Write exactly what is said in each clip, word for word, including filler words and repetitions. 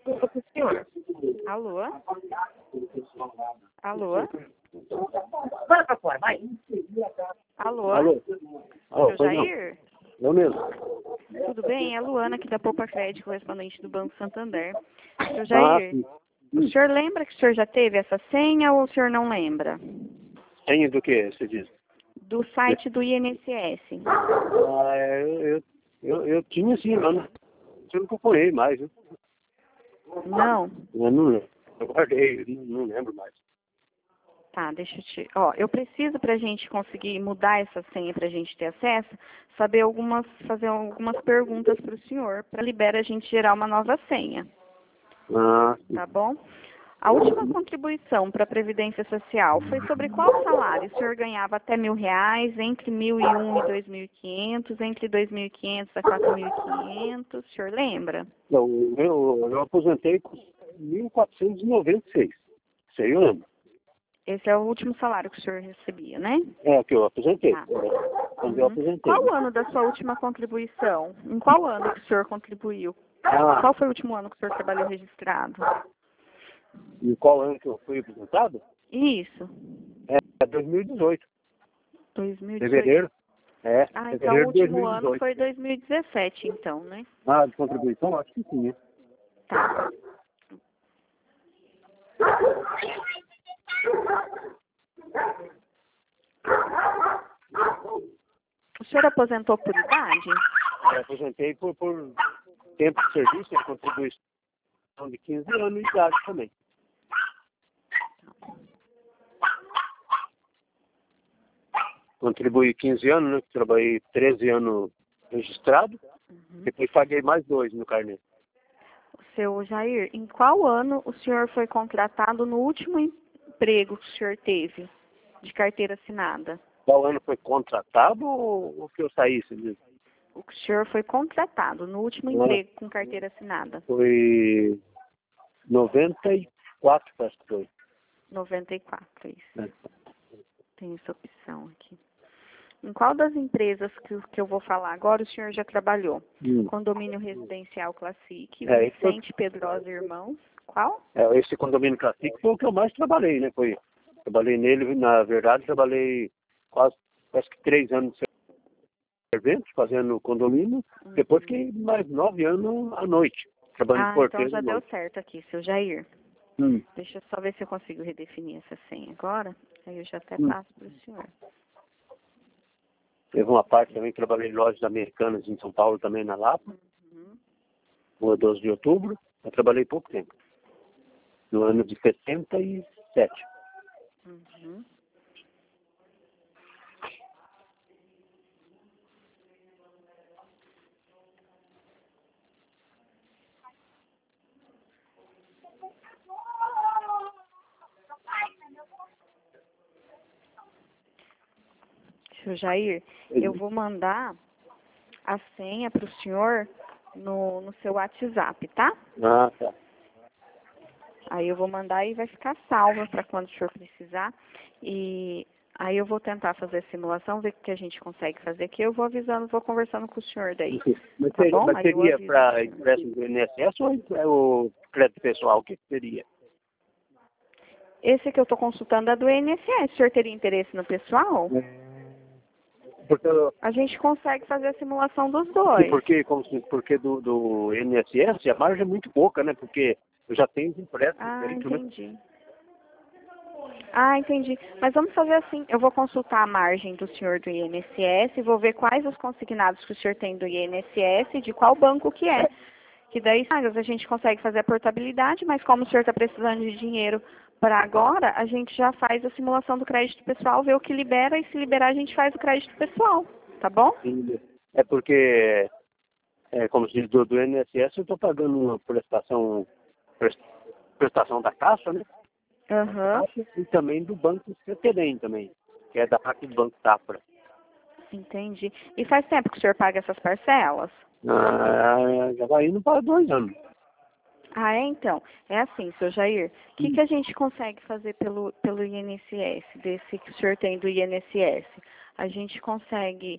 Senhor. Alô? Alô? Vai pra fora, vai. Alô? Alô? Alô, Seu pois não. Jair? Eu mesmo. Tudo bem? É a Luana aqui da Poupa Crédito, correspondente do Banco Santander. Seu Ah, Jair, sim. o Hum. senhor lembra que o senhor já teve essa senha ou o senhor não lembra? Senha do que você diz? Do site do I N S S. Ah, é, eu, eu, eu, eu tinha sim, eu não, eu não procurei mais. Viu? Não? Eu não lembro. Eu guardei, eu não, não lembro mais. Tá, deixa eu te... Ó, eu preciso pra gente conseguir mudar essa senha pra gente ter acesso, saber algumas, fazer algumas perguntas pro senhor, para liberar a gente gerar uma nova senha, Ah, sim. tá bom? A última contribuição para a Previdência Social foi sobre qual salário? O senhor ganhava até mil reais, entre mil e um e dois mil e quinhentos, entre dois mil e quinhentos a quatro mil e quinhentos, o senhor lembra? Não, eu, eu aposentei com mil quatrocentos e noventa e seis. Isso aí eu lembro. Esse é o último salário que o senhor recebia, né? É, que eu aposentei. Tá. Quando eu Uhum. aposentei. Qual o ano da sua última contribuição? Em qual ano que o senhor contribuiu? Ah, Qual foi o último ano que o senhor trabalhou registrado? e qual ano que eu fui aposentado? Isso, É dois mil e dezoito. dois mil e dezoito. Fevereiro. É, Ah, então o fevereiro de último ano dois mil e dezoito. foi dois mil e dezessete, então, né? Ah, de contribuição? Acho que sim, né? Tá. O senhor aposentou por idade? Eu aposentei por, por tempo de serviço e contribuição de quinze anos de idade também. Contribuí quinze anos, né? Trabalhei treze anos registrado, Uhum. depois paguei mais dois no carnê. Seu Jair, em qual ano o senhor foi contratado no último emprego que o senhor teve de carteira assinada? Qual ano foi contratado ou, ou que eu saí? Você diz? O senhor foi contratado no último Não. emprego com carteira assinada? Foi noventa e quatro, acho que foi. noventa e quatro, isso. É. Tem essa opção aqui. Em qual das empresas que, que eu vou falar agora o senhor já trabalhou? Hum. Condomínio Residencial Classic, É, esse foi- Vicente Pedrosa Irmãos. Qual? É, esse condomínio Classic foi o que eu mais trabalhei, né? Foi, trabalhei nele, na verdade, trabalhei quase, quase que três anos de servente, fazendo condomínio. Uhum. Depois fiquei mais nove anos à noite, trabalhando de Ah, porteiro então já à deu noite. certo aqui, seu Jair. Hum. Deixa eu só ver se eu consigo redefinir essa senha agora. Aí eu já até Hum. passo para o senhor. Teve uma parte também, trabalhei em lojas americanas em São Paulo, também na Lapa, Uhum. rua doze de outubro. Eu trabalhei pouco tempo, no ano de setenta e sete. Uhum. Seu Jair, eu vou mandar a senha para o senhor no, no seu WhatsApp, tá? Ah, tá. Aí eu vou mandar e vai ficar salva para quando o senhor precisar. E aí eu vou tentar fazer a simulação, ver o que a gente consegue fazer aqui. Eu vou avisando, vou conversando com o senhor daí. Mas, Tá seria- bom? mas Aí eu seria aviso para o senhor. empréstimo do I N S S ou é o crédito pessoal? O que que seria? Esse que eu estou consultando é do I N S S. O senhor teria interesse no pessoal? Porque, eu- A gente consegue fazer a simulação dos e dois. porque, como se- porque do, do I N S S a margem é muito pouca, né? Porque eu já tenho os empréstimos Ah, feito, né? entendi. Ah, entendi. Mas vamos fazer assim, eu vou consultar a margem do senhor do I N S S, vou ver quais os consignados que o senhor tem do I N S S e de qual banco que é. Que daí, sabe, a gente consegue fazer a portabilidade, mas como o senhor está precisando de dinheiro para agora, a gente já faz a simulação do crédito pessoal, vê o que libera e se liberar a gente faz o crédito pessoal, tá bom? E é porque, é, como se diz, do, do I N S S eu estou pagando uma prestação, pres- prestação da Caixa, né? Aham, E também do Banco C T D também, que é da parte do Banco Safra. entendi. E faz tempo que o senhor paga essas parcelas? Ah, já vai indo para dois anos. Ah, é então. É assim, seu Jair. O que, que a gente consegue fazer pelo, pelo I N S S, desse que o senhor tem do I N S S? A gente consegue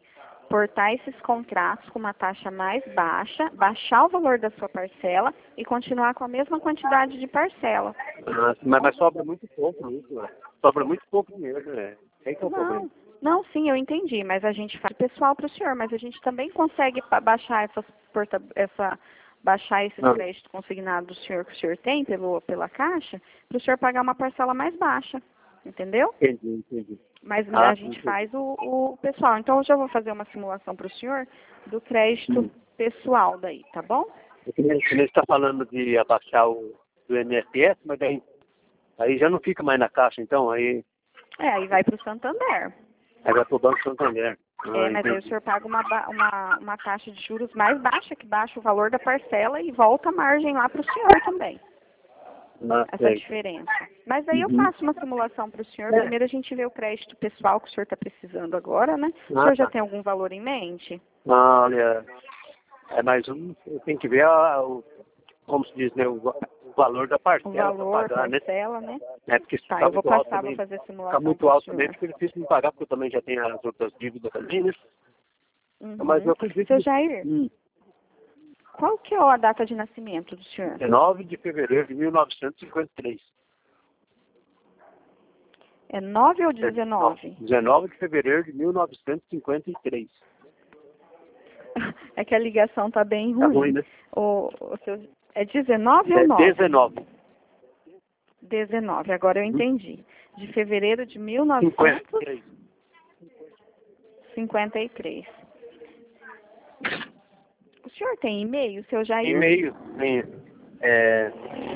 portar esses contratos com uma taxa mais baixa, baixar o valor da sua parcela e continuar com a mesma quantidade de parcela. Ah, mas, mas sobra muito pouco isso, né? Sobra muito pouco dinheiro, né? Esse é o problema. Não, não, sim, eu entendi, mas a gente faz pessoal para o senhor, mas a gente também consegue pa- baixar essas porta, essa baixar esse Ah. crédito consignado do senhor que o senhor tem pelo, pela Caixa, para o senhor pagar uma parcela mais baixa, entendeu? Entendi, entendi. Mas Ah, a gente entendi. faz o, o pessoal. Então eu já vou fazer uma simulação para o senhor do crédito Hum. pessoal daí, tá bom? É que nem você está falando de abaixar o do I N S S, mas daí aí já não fica mais na Caixa, então aí, É, aí vai para o Santander. aí vai para o Banco Santander. Ah, É, mas aí o entendi. senhor paga uma, ba- uma, uma taxa de juros mais baixa, que baixa o valor da parcela e volta a margem lá para o senhor também. Ah, Essa sei. diferença. Mas aí eu Uhum. faço uma simulação para o senhor. É. Primeiro a gente vê o crédito pessoal que o senhor está precisando agora, né? O Ah, senhor já tá. tem algum valor em mente? Olha, é mais um, tem que ver a, o, como se diz, né, o, va- o valor da O parcela valor, para pagar, né? parcela, né? É porque se Tá, ficar eu vou muito alto passar, vou também, fazer a ficar simulação muito para o alto também, senhor. fica difícil de pagar, porque eu também já tenho as outras dívidas também, né? Uhum. Mas eu acredito Seu que Jair, hum, qual que é a data de nascimento do senhor? dezenove de fevereiro de mil novecentos e cinquenta e três. É nove ou dezenove? dezenove de fevereiro de mil novecentos e cinquenta e três. É que a ligação tá bem ruim. Tá ruim, né? O, o seu, é dezenove É ou nove? dezenove. dezenove, agora eu Uhum. entendi. De fevereiro de mil cinquenta novecentos e três. e cinquenta e três. O senhor tem e-mail, seu Jair? E-mail. Tem, é,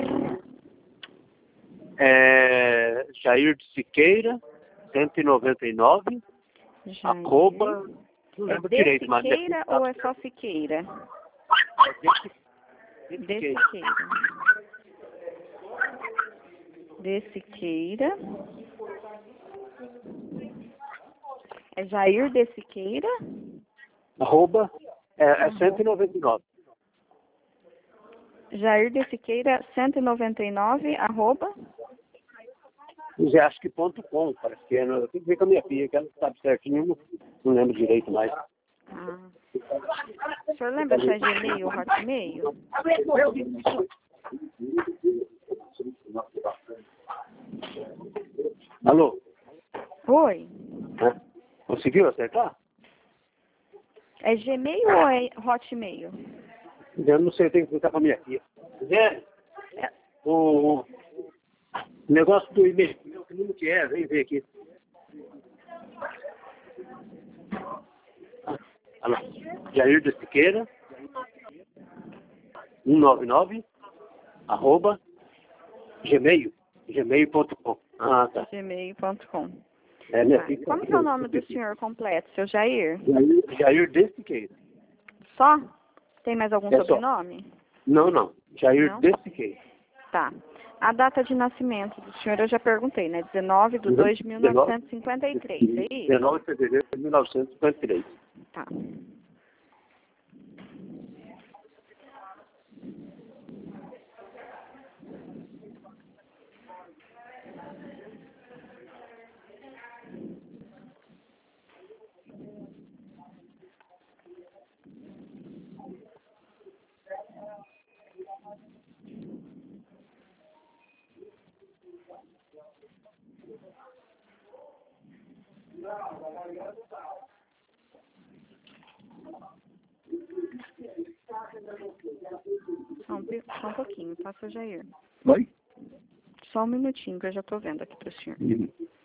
é, Jair de Siqueira, cento e noventa e nove, Jair. arroba, não É lembro de direito, mas Siqueira ou é só Siqueira? é de De Siqueira. Siqueira. De Siqueira. É Jair de Siqueira? Arroba, é, é Uhum. cento e noventa e nove. Jair de Siqueira, cento e noventa e nove, arroba? Já acho que ponto com, parece que é. Eu tenho que ver com a minha filha, que ela sabe certinho, eu não, não lembro direito mais. Ah. O senhor lembra se é Gmail ou Hotmail? Alô? Oi. Hã? Conseguiu acertar? É Gmail ou é Hotmail? Eu não sei, eu tenho que perguntar com a minha filha. Zé, É, o, o negócio do e-mail, que número que é? Vem ver aqui. Alô? Jair de Siqueira, cento e noventa e nove, arroba, gmail, gmail ponto com. Ah, tá. gmail ponto com. É, minha Tá. filha. Como que é o nome do senhor completo, seu Jair? Jair, Jair de Siqueira. Só? Tem mais algum É só. sobrenome? Não, não. Jair Não? de Siqueira. Tá. A data de nascimento do senhor eu já perguntei, né? dezenove de Uhum. dois de mil novecentos e cinquenta e três, é isso? dezenove de fevereiro de mil novecentos e cinquenta e três. Tá. Só um, pi- só um pouquinho, tá, seu Jair? Oi? Só um minutinho que eu já tô vendo aqui pro senhor. Uhum.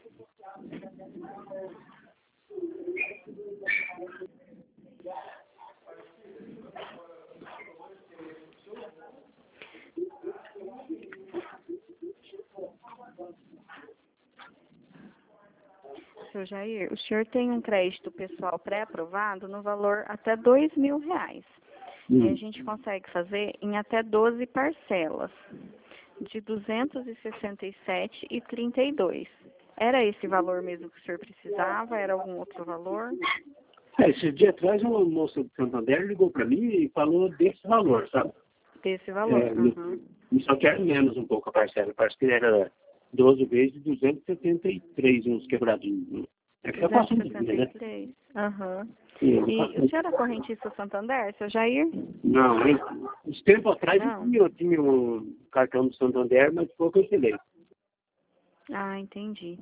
Seu Jair, o senhor tem um crédito pessoal pré-aprovado no valor até dois mil reais. E a Uhum. gente consegue fazer em até doze parcelas, de duzentos e sessenta e sete reais e trinta e dois centavos. Era esse valor mesmo que o senhor precisava? Era algum outro valor? É, esse dia atrás uma moça do Santander ligou para mim e falou desse valor, sabe? Desse valor? É, Uhum. e só quero menos um pouco a parcela. Parece que era doze vezes de duzentos e setenta e três, uns quebradinhos. É que eu faço um dia, né? duzentos e sessenta e três. Aham. Sim. E o senhor é correntista Santander, seu Jair? Não, hein? Uns tempos atrás eu Não. tinha, eu tinha um cartão do Santander, mas foi que eu cancelei. Ah, entendi.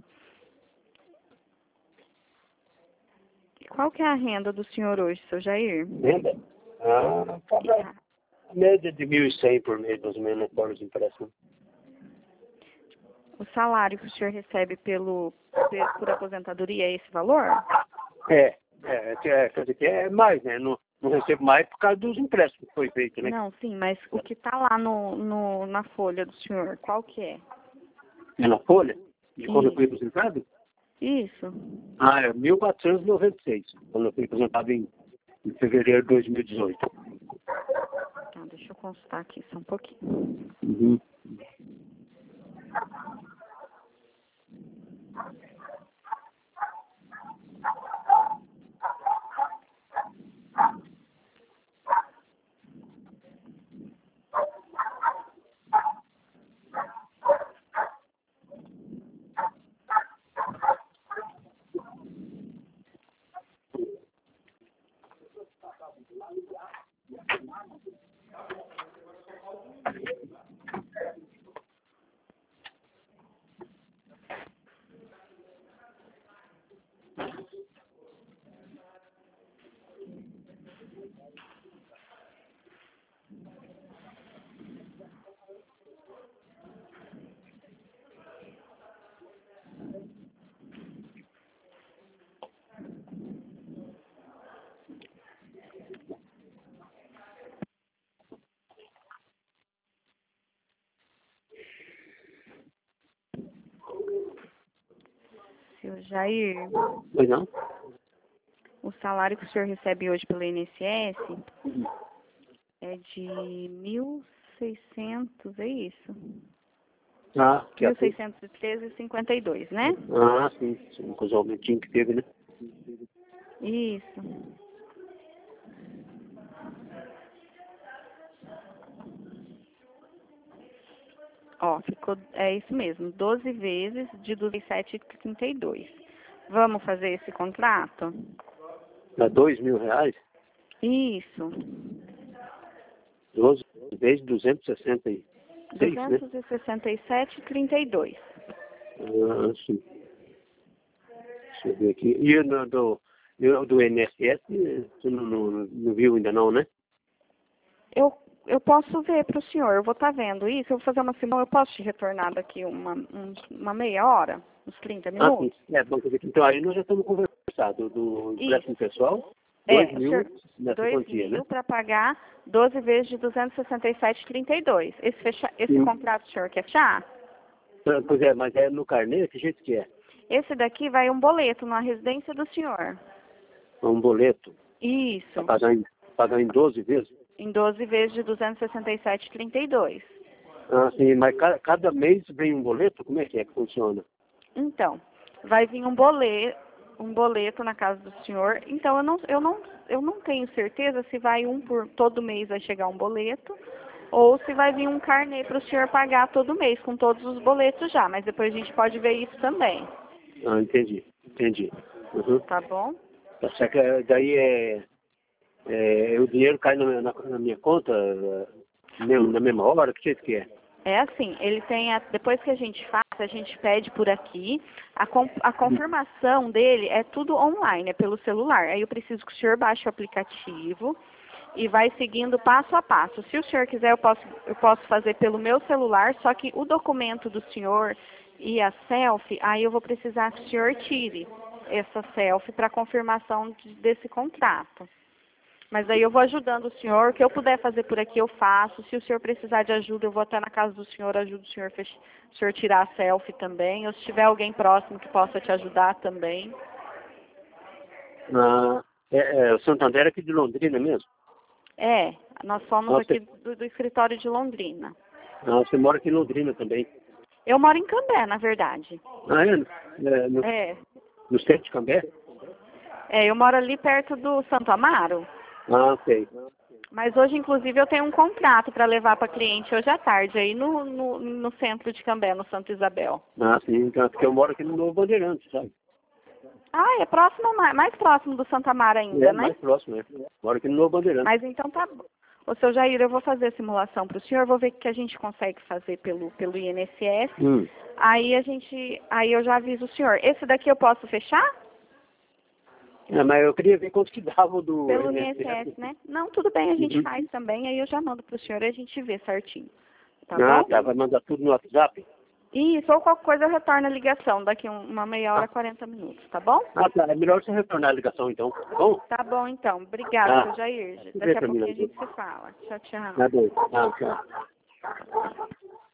Qual que é a renda do senhor hoje, seu Jair? Renda? Ah, cada média de mil e cem por mês, mais ou menos, fora os empréstimos. O salário que o senhor recebe pelo, pe- por aposentadoria é esse valor? É, é, é, quer dizer que é mais, né? Não, não recebo mais por causa dos empréstimos que foi feito, né? Não, sim, mas o que está lá no, no, na folha do senhor, qual que é? É na folha? De quando eu Isso. fui aposentado? Isso. Ah, é mil quatrocentos e noventa e seis, quando eu fui aposentado em, em fevereiro de dois mil e dezoito. Tá, deixa eu consultar aqui só um pouquinho. Uhum. Seu Jair, Pois não? o salário que o senhor recebe hoje pelo I N S S é de mil e seiscentos, é isso? Ah, que mil assim. seiscentos e treze vírgula cinquenta e dois, né? Ah, sim, sim, com os aumentinhos que teve, né? Isso. Ó, ficou, é isso mesmo, doze vezes de duzentos e sete vírgula trinta e dois. Vamos fazer esse contrato? Dá dois mil reais, Isso. doze vezes duzentos e sessenta e seis, né? duzentos e sessenta e sete vírgula trinta e dois. Ah, sim. Deixa eu ver aqui. E o do, do, e o do I N S S, você não, não, não viu ainda não, né? Eu, eu posso ver para o senhor, eu vou estar vendo isso, eu vou fazer uma simulação, eu posso te retornar daqui uma, um- uma meia hora, uns trinta Ah, sim. minutos? É, bom, quer dizer que então aí nós já estamos conversando do empréstimo pessoal, É, dois o mil senhor, nessa dois quantia, né? mil para pagar doze vezes de duzentos e sessenta e sete vírgula trinta e dois. Esse, fecha, esse Sim. contrato o senhor quer fechar? Ah, pois é, mas é no carnê, que jeito que é? Esse daqui vai um boleto na residência do senhor. É um boleto, Isso, para pagar em, pagar em doze vezes? em doze vezes de duzentos e sessenta e sete vírgula trinta e dois. Ah, sim, mas cada, cada mês vem um boleto? Como é que é que funciona? Então, vai vir um boleto, um boleto na casa do senhor. Então, eu não, eu não, eu não tenho certeza se vai um por todo mês vai chegar um boleto ou se vai vir um carnê para o senhor pagar todo mês com todos os boletos já. Mas depois a gente pode ver isso também, Ah, entendi, entendi. Uhum. tá bom? Tá certo, é, daí é, é, o dinheiro cai na, na, na minha conta é, mesmo, na mesma hora, que jeito que é? É assim, ele tem a, depois que a gente faz, a gente pede por aqui, a, com, a confirmação dele é tudo online, é pelo celular. Aí eu preciso que o senhor baixe o aplicativo e vai seguindo passo a passo. Se o senhor quiser, eu posso, eu posso fazer pelo meu celular, só que o documento do senhor e a selfie, aí eu vou precisar que o senhor tire essa selfie para confirmação de, desse contrato. Mas aí eu vou ajudando o senhor, o que eu puder fazer por aqui eu faço. Se o senhor precisar de ajuda, eu vou até na casa do senhor, ajudo o senhor, fech... o senhor tirar a selfie também. Ou se tiver alguém próximo que possa te ajudar também. Ah, é, é, o Santander é aqui de Londrina mesmo? É, nós somos Ah, aqui você, do, do escritório de Londrina. ah, você mora aqui em Londrina também? Eu moro em Cambé, na verdade. Ah, é? é no, É, no centro de Cambé? é, eu moro ali perto do Santo Amaro. Ah, ok. Mas hoje, inclusive, eu tenho um contrato para levar para cliente hoje à tarde, aí no, no, no centro de Cambé, no Santo Isabel. Ah, sim, então, porque eu moro aqui no Novo Bandeirante, sabe? Ah, é próximo, mais, mais próximo do Santa Mara ainda, É né? mais próximo, né? Moro aqui no Novo Bandeirante. Mas então tá bom. Ô, seu Jair, eu vou fazer a simulação para o senhor, vou ver o que a gente consegue fazer pelo, pelo I N S S. Hum. Aí a gente, aí eu já aviso o senhor. Esse daqui eu posso fechar? É, mas eu queria ver quanto que dava do Pelo I I N N S S S. S, né? Não, tudo bem, a gente Uhum. faz também, aí eu já mando para o senhor e a gente vê certinho. Tá Ah, bom? tá. Vai mandar tudo no WhatsApp? Isso, ou qualquer coisa eu retorno a ligação daqui um- uma meia hora, Ah. quarenta minutos, tá bom? Ah, tá. É melhor você retornar a ligação, então. Tá bom? Tá bom, então. Obrigada, Ah. seu Jair. Deixa eu ver Daqui a pra mim, pouquinho a né? gente se fala. Tchau, tchau. Tá bom. Ah, tchau.